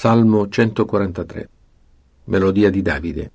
Salmo 143. Melodia di Davide.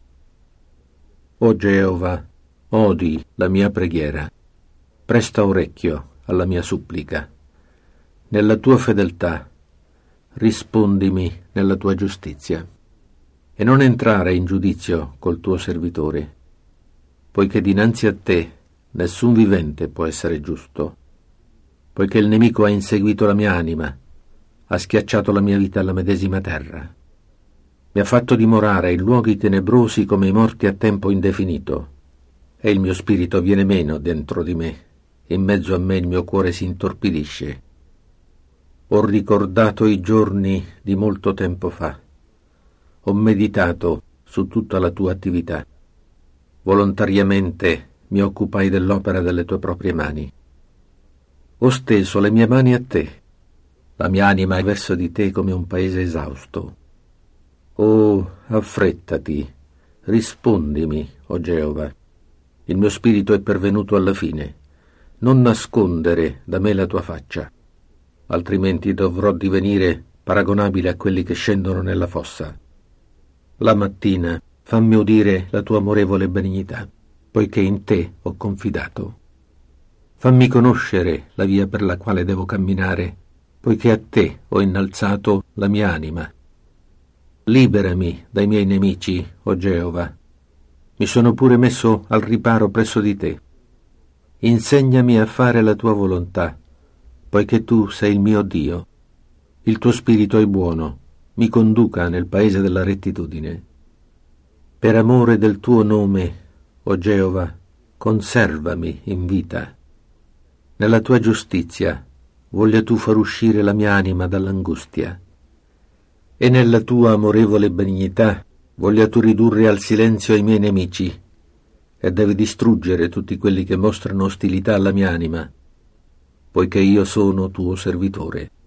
O Geova, odi la mia preghiera, presta orecchio alla mia supplica. Nella tua fedeltà rispondimi nella tua giustizia, e non entrare in giudizio col tuo servitore, poiché dinanzi a te nessun vivente può essere giusto, poiché il nemico ha inseguito la mia anima, ha schiacciato la mia vita alla medesima terra. Mi ha fatto dimorare in luoghi tenebrosi come i morti a tempo indefinito, e il mio spirito viene meno dentro di me, in mezzo a me il mio cuore si intorpidisce. Ho ricordato i giorni di molto tempo fa, ho meditato su tutta la tua attività. Volontariamente mi occupai dell'opera delle tue proprie mani. Ho steso le mie mani a te, la mia anima è verso di te come un paese esausto. Oh, affrettati, rispondimi, o Geova. Il mio spirito è pervenuto alla fine. Non nascondere da me la tua faccia, altrimenti dovrò divenire paragonabile a quelli che scendono nella fossa. La mattina fammi udire la tua amorevole benignità, poiché in te ho confidato. Fammi conoscere la via per la quale devo camminare, poiché a te ho innalzato la mia anima. Liberami dai miei nemici, o Geova. Mi sono pure messo al riparo presso di te. Insegnami a fare la tua volontà, poiché tu sei il mio Dio. Il tuo spirito è buono, mi conduca nel paese della rettitudine. Per amore del tuo nome, o Geova, conservami in vita. Nella tua giustizia voglia tu far uscire la mia anima dall'angustia, e nella tua amorevole benignità voglia tu ridurre al silenzio i miei nemici, e devi distruggere tutti quelli che mostrano ostilità alla mia anima, poiché io sono tuo servitore.